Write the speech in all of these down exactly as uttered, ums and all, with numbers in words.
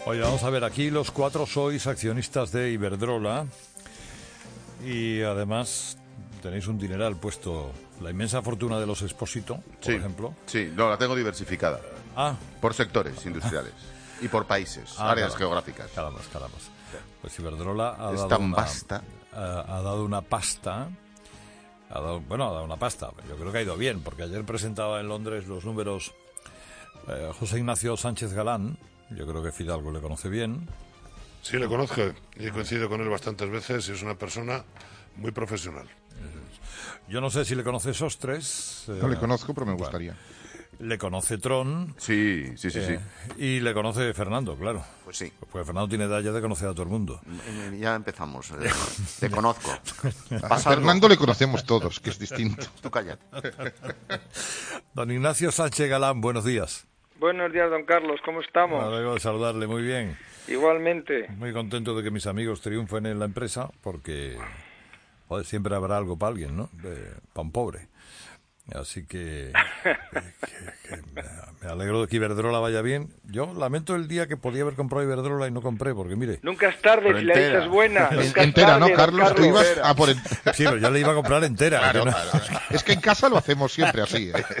Oye, vamos a ver, aquí los cuatro sois accionistas de Iberdrola y además tenéis un dineral puesto, la inmensa fortuna de los Expósito, por sí, ejemplo. Sí, no, la tengo diversificada. Ah. Por sectores industriales y por países, ah, áreas caramba, geográficas. Caramba, caramba. Pues Iberdrola ha es dado tan una, vasta. Ha, ha dado una pasta... Ha dado, bueno, ha dado una pasta. Yo creo que ha ido bien, porque ayer presentaba en Londres los números eh, José Ignacio Sánchez Galán. Yo creo que Fidalgo le conoce bien. Sí, le conozco y he coincidido con él bastantes veces y es una persona muy profesional. Yo no sé si le conoce Sostres. No eh, le conozco, pero me bueno, gustaría. Le conoce Tron. Sí, sí, sí, eh, sí. Y le conoce Fernando, claro. Pues sí. Pues Fernando tiene edad ya de conocer a todo el mundo. Ya empezamos. Eh, te conozco. A Fernando le conocemos todos, que es distinto. Tú cállate. Don Ignacio Sánchez Galán, buenos días. Buenos días, don Carlos, ¿cómo estamos? Me alegro de saludarle, muy bien. Igualmente. Muy contento de que mis amigos triunfen en la empresa, porque joder, siempre habrá algo para alguien, ¿no? De, para un pobre. Así que, que, que me, me alegro de que Iberdrola vaya bien. Yo lamento el día que podía haber comprado Iberdrola y no compré, porque mire... Nunca es tarde, pero si entera. la dicha es buena. Nunca Entera, es tarde, ¿no, Carlos? Carlos? Tú ibas a por... Sí, pero yo le iba a comprar entera. Claro, no... claro. Es que en casa lo hacemos siempre así, ¿eh?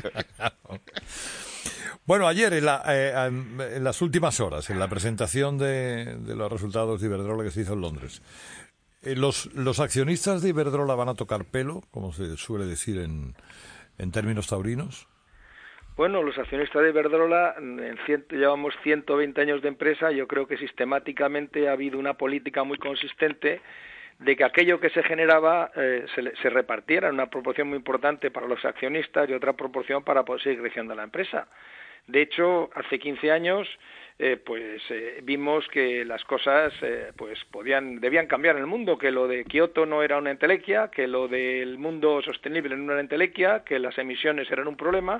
Bueno, ayer, en, la, eh, en las últimas horas, en la presentación de, de los resultados de Iberdrola que se hizo en Londres, eh, los, los accionistas de Iberdrola van a tocar pelo, como se suele decir en, en términos taurinos. Bueno, los accionistas de Iberdrola, en ciento, llevamos ciento veinte años de empresa, yo creo que sistemáticamente ha habido una política muy consistente de que aquello que se generaba eh, se, se repartiera en una proporción muy importante para los accionistas y otra proporción para poder seguir creciendo la empresa. De hecho, hace quince años eh, pues eh, vimos que las cosas eh, pues podían debían cambiar en el mundo, que lo de Kioto no era una entelequia, que lo del mundo sostenible no era una entelequia, que las emisiones eran un problema,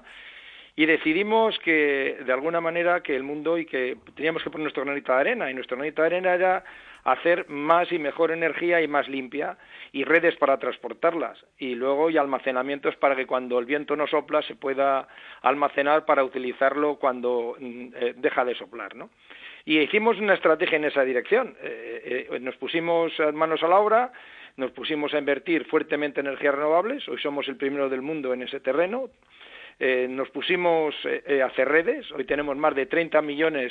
y decidimos que de alguna manera que el mundo y que teníamos que poner nuestro granito de arena, y nuestro granito de arena era hacer más y mejor energía y más limpia, y redes para transportarlas, y luego y almacenamientos para que cuando el viento no sopla se pueda almacenar para utilizarlo cuando eh, deja de soplar, ¿no? Y hicimos una estrategia en esa dirección, eh, eh, nos pusimos manos a la obra, nos pusimos a invertir fuertemente en energías renovables, hoy somos el primero del mundo en ese terreno. Eh, nos pusimos eh, a hacer redes, hoy tenemos más de treinta millones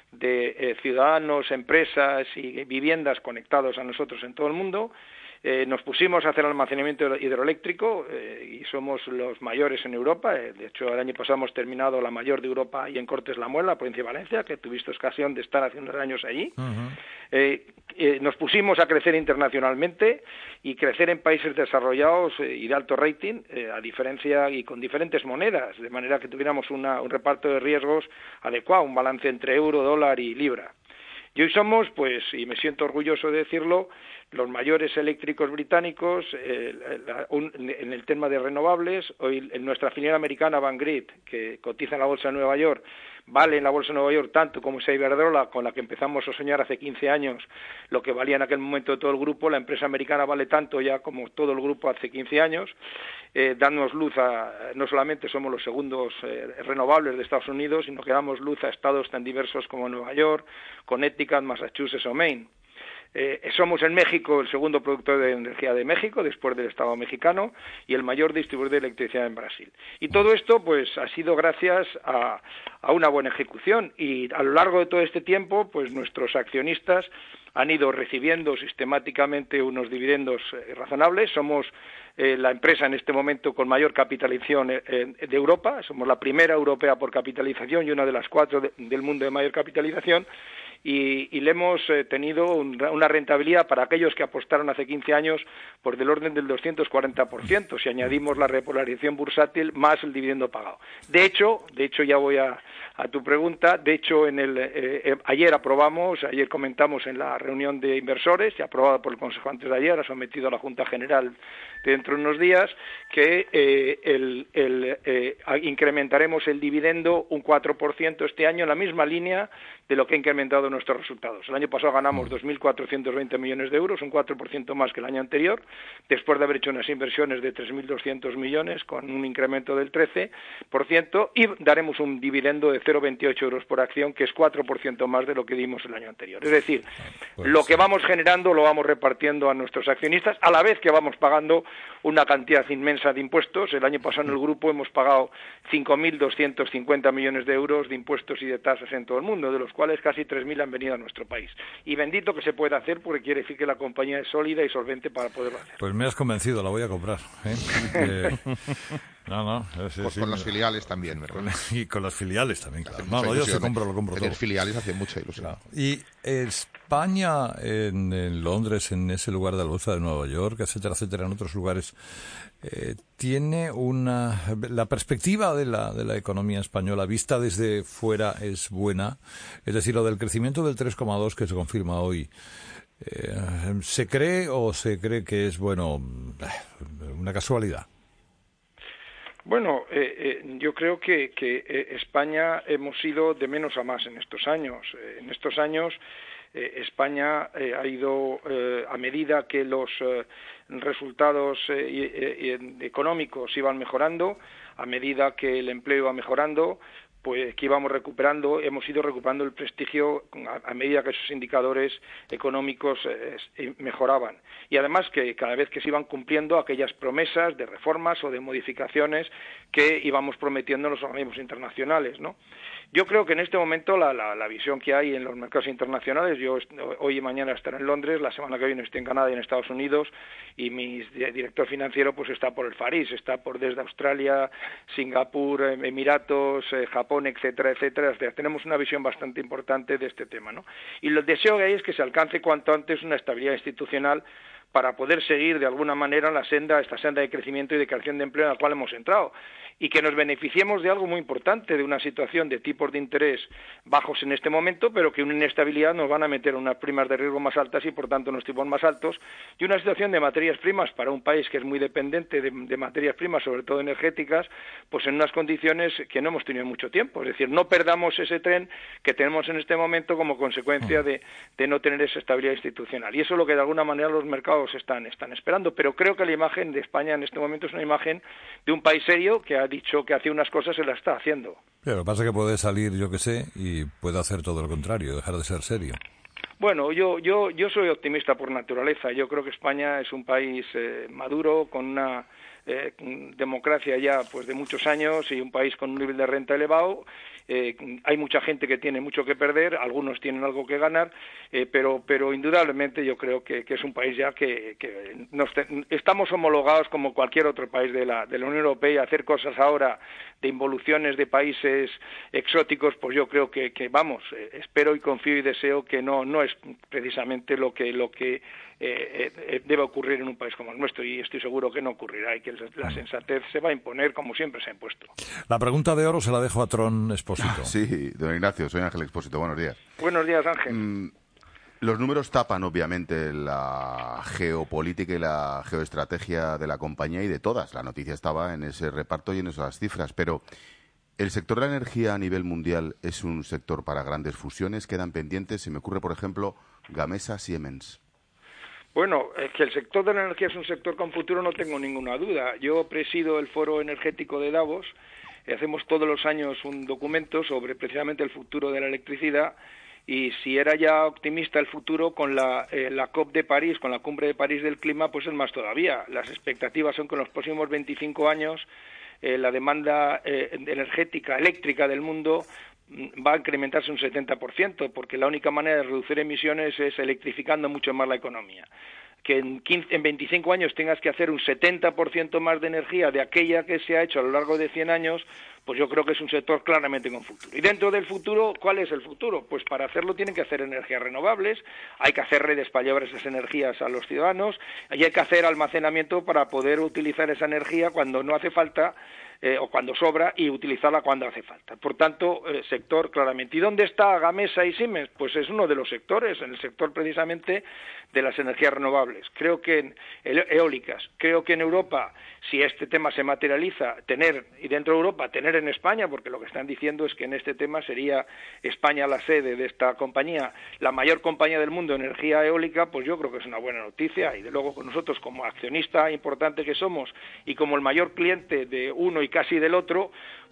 de eh, ciudadanos, empresas y viviendas conectados a nosotros en todo el mundo. Eh, nos pusimos a hacer almacenamiento hidroeléctrico eh, y somos los mayores en Europa. Eh, de hecho, el año pasado hemos terminado la mayor de Europa y en Cortes la Muela, provincia de Valencia, que tuviste ocasión de estar hace unos años allí. Uh-huh. Eh, eh, nos pusimos a crecer internacionalmente y crecer en países desarrollados eh, y de alto rating, eh, a diferencia y con diferentes monedas, de manera que tuviéramos una, un reparto de riesgos adecuado, un balance entre euro, dólar y libra. Y hoy somos, pues, y me siento orgulloso de decirlo, los mayores eléctricos británicos eh, la, un, en el tema de renovables. Hoy en nuestra filial americana Vanguard, que cotiza en la bolsa de Nueva York, vale en la bolsa de Nueva York tanto como esa Iberdrola, con la que empezamos a soñar hace quince años, lo que valía en aquel momento todo el grupo. La empresa americana vale tanto ya como todo el grupo hace quince años, eh, dándonos luz a, no solamente somos los segundos eh, renovables de Estados Unidos, sino que damos luz a estados tan diversos como Nueva York, Connecticut, Massachusetts o Maine. Eh, somos en México el segundo productor de energía de México, después del Estado mexicano, y el mayor distribuidor de electricidad en Brasil. Y todo esto pues ha sido gracias a, a una buena ejecución, y a lo largo de todo este tiempo pues nuestros accionistas han ido recibiendo sistemáticamente unos dividendos eh, razonables. Somos eh, la empresa en este momento con mayor capitalización eh, de Europa, somos la primera europea por capitalización y una de las cuatro de, del mundo de mayor capitalización. Y, y le hemos eh, tenido un, una rentabilidad para aquellos que apostaron hace quince años por del orden del doscientos cuarenta por ciento, si añadimos la repolarización bursátil más el dividendo pagado. De hecho, de hecho ya voy a, a tu pregunta, de hecho en el eh, eh, ayer aprobamos, ayer comentamos en la reunión de inversores, ya aprobada por el Consejo antes de ayer, ha sometido a la Junta General dentro de unos días, que eh, el, el, eh, incrementaremos el dividendo un cuatro por ciento este año en la misma línea de lo que ha incrementado nuestros resultados. El año pasado ganamos dos mil cuatrocientos veinte millones de euros, un cuatro por ciento más que el año anterior, después de haber hecho unas inversiones de tres mil doscientos millones con un incremento del trece por ciento, y daremos un dividendo de cero coma veintiocho euros por acción, que es cuatro por ciento más de lo que dimos el año anterior. Es decir, pues lo que sí. vamos generando lo vamos repartiendo a nuestros accionistas, a la vez que vamos pagando una cantidad inmensa de impuestos. El año pasado en el grupo hemos pagado cinco mil doscientos cincuenta millones de euros de impuestos y de tasas en todo el mundo, de los cuales casi tres mil han venido a nuestro país. Y bendito que se pueda hacer, porque quiere decir que la compañía es sólida y solvente para poderlo hacer. Pues me has convencido, la voy a comprar. ¿eh? Eh, no, no. Sí, Pues sí, con me- las filiales también, ¿verdad? con- y con las filiales también, claro. Hace No, mucha no, yo ilusión, se compro, ¿eh? lo compro Tener todo. filiales hace mucha ilusión. Claro. Y España, en, en Londres, en ese lugar de la bolsa de Nueva York, etcétera, etcétera, en otros lugares, eh, tiene una... La perspectiva de la, de la economía española vista desde fuera es buena. Es decir, lo del crecimiento del tres coma dos que se confirma hoy, eh, ¿se cree o se cree que es, bueno, una casualidad? Bueno, eh, eh, yo creo que, que eh, España hemos ido de menos a más en estos años. Eh, en estos años eh, España eh, ha ido, eh, a medida que los eh, resultados eh, y, eh, económicos iban mejorando, a medida que el empleo iba mejorando, pues que íbamos recuperando, hemos ido recuperando el prestigio a, a medida que esos indicadores económicos eh, mejoraban. Y además que cada vez que se iban cumpliendo aquellas promesas de reformas o de modificaciones que íbamos prometiendo en los organismos internacionales, ¿no? Yo creo que en este momento la, la, la visión que hay en los mercados internacionales, yo hoy y mañana estaré en Londres, la semana que viene estoy en Canadá y en Estados Unidos, y mi director financiero pues está por el Far East, está por desde Australia, Singapur, Emiratos, eh, Japón, etcétera, etcétera. Tenemos una visión bastante importante de este tema, ¿no? Y el deseo que hay es que se alcance cuanto antes una estabilidad institucional para poder seguir de alguna manera la senda, esta senda de crecimiento y de creación de empleo en la cual hemos entrado, y que nos beneficiemos de algo muy importante, de una situación de tipos de interés bajos en este momento, pero que una inestabilidad nos van a meter unas primas de riesgo más altas y por tanto unos tipos más altos, y una situación de materias primas para un país que es muy dependiente de, de materias primas, sobre todo energéticas, pues en unas condiciones que no hemos tenido mucho tiempo. Es decir, no perdamos ese tren que tenemos en este momento como consecuencia de, de no tener esa estabilidad institucional. Y eso es lo que de alguna manera los mercados están, están esperando. Pero creo que la imagen de España en este momento es una imagen de un país serio que ha dicho que hace unas cosas y las está haciendo. Pero lo que pasa es que puede salir, yo que sé, y puede hacer todo lo contrario, dejar de ser serio. Bueno, yo yo yo soy optimista por naturaleza. Yo creo que España es un país eh, maduro, con una eh, democracia ya pues de muchos años y un país con un nivel de renta elevado. Eh, hay mucha gente que tiene mucho que perder, algunos tienen algo que ganar, eh, pero pero indudablemente yo creo que, que es un país ya que, que nos te, estamos homologados como cualquier otro país de la de la Unión Europea, y hacer cosas ahora de involuciones de países exóticos, pues yo creo que, que vamos, eh, espero y confío y deseo que no no es precisamente lo que lo que eh, eh, debe ocurrir en un país como el nuestro, y estoy seguro que no ocurrirá y que la sensatez se va a imponer como siempre se ha impuesto. La pregunta de oro se la dejo a Tron Expósito. Sí, don Ignacio, soy Ángel Expósito, buenos días. Buenos días, Ángel. Mm, los números tapan obviamente la geopolítica y la geoestrategia de la compañía y de todas. La noticia estaba en ese reparto y en esas cifras, pero ¿el sector de la energía a nivel mundial es un sector para grandes fusiones? ¿Quedan pendientes? Se me ocurre, por ejemplo, Gamesa Siemens. Bueno, es que el sector de la energía es un sector con futuro, no tengo ninguna duda. Yo presido el Foro Energético de Davos, y hacemos todos los años un documento sobre precisamente el futuro de la electricidad, y si era ya optimista el futuro, con la, eh, la COP de París, con la Cumbre de París del Clima, pues es más todavía. Las expectativas son que en los próximos veinticinco años eh, la demanda eh, energética, eléctrica del mundo va a incrementarse un setenta por ciento, porque la única manera de reducir emisiones es electrificando mucho más la economía. Que en, quince, en veinticinco años tengas que hacer un setenta por ciento más de energía de aquella que se ha hecho a lo largo de cien años, pues yo creo que es un sector claramente con futuro. Y dentro del futuro, ¿cuál es el futuro? Pues para hacerlo tienen que hacer energías renovables, hay que hacer redes para llevar esas energías a los ciudadanos, y hay que hacer almacenamiento para poder utilizar esa energía cuando no hace falta, Eh, o cuando sobra, y utilizarla cuando hace falta. Por tanto, eh, sector claramente. ¿Y dónde está Gamesa y Siemens? Pues es uno de los sectores, en el sector precisamente de las energías renovables. Creo que en eólicas, creo que en Europa, si este tema se materializa, tener, y dentro de Europa, tener en España, porque lo que están diciendo es que en este tema sería España la sede de esta compañía, la mayor compañía del mundo de energía eólica, pues yo creo que es una buena noticia, y de luego con nosotros como accionista importante que somos, y como el mayor cliente de uno y casi del otro,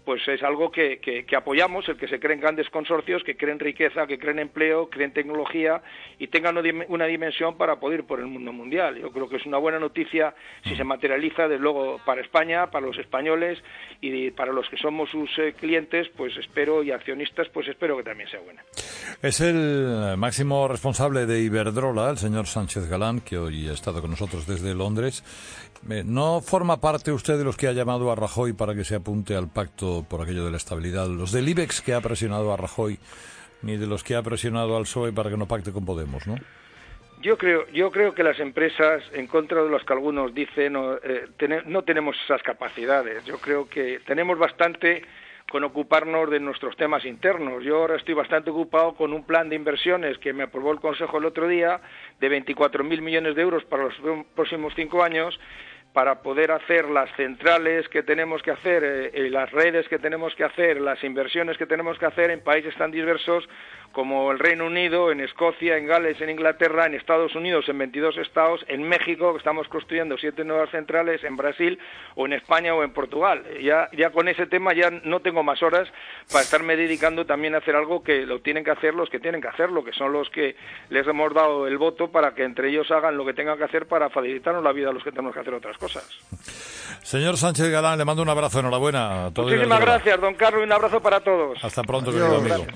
pues es algo que, que, que apoyamos, el que se creen grandes consorcios, que creen riqueza, que creen empleo, creen tecnología y tengan una dimensión para poder ir por el mundo mundial. Yo creo que es una buena noticia si se materializa, desde luego, para España, para los españoles y para los que somos sus eh, clientes, pues espero, y accionistas, pues espero que también sea buena. Es el máximo responsable de Iberdrola, el señor Sánchez Galán, que hoy ha estado con nosotros desde Londres. ¿No forma parte usted de los que ha llamado a Rajoy para que se apunte al pacto por aquello de la estabilidad? Los del IBEX que ha presionado a Rajoy, ni de los que ha presionado al P S O E para que no pacte con Podemos, ¿no? Yo creo, yo creo que las empresas, en contra de los que algunos dicen, no, eh, ten, no tenemos esas capacidades. Yo creo que tenemos bastante con ocuparnos de nuestros temas internos. Yo ahora estoy bastante ocupado con un plan de inversiones que me aprobó el Consejo el otro día de veinticuatro mil millones de euros para los próximos cinco años, para poder hacer las centrales que tenemos que hacer, eh, las redes que tenemos que hacer, las inversiones que tenemos que hacer en países tan diversos como el Reino Unido, en Escocia, en Gales, en Inglaterra, en Estados Unidos, en veintidós estados, en México, que estamos construyendo siete nuevas centrales, en Brasil, o en España o en Portugal. Ya, ya con ese tema ya no tengo más horas para estarme dedicando también a hacer algo que lo tienen que hacer los que tienen que hacerlo, que son los que les hemos dado el voto para que entre ellos hagan lo que tengan que hacer para facilitarnos la vida a los que tenemos que hacer otras cosas. Señor Sánchez Galán, le mando un abrazo, enhorabuena. A todo Muchísimas gracias, don Carlos, y un abrazo para todos. Hasta pronto, querido amigo.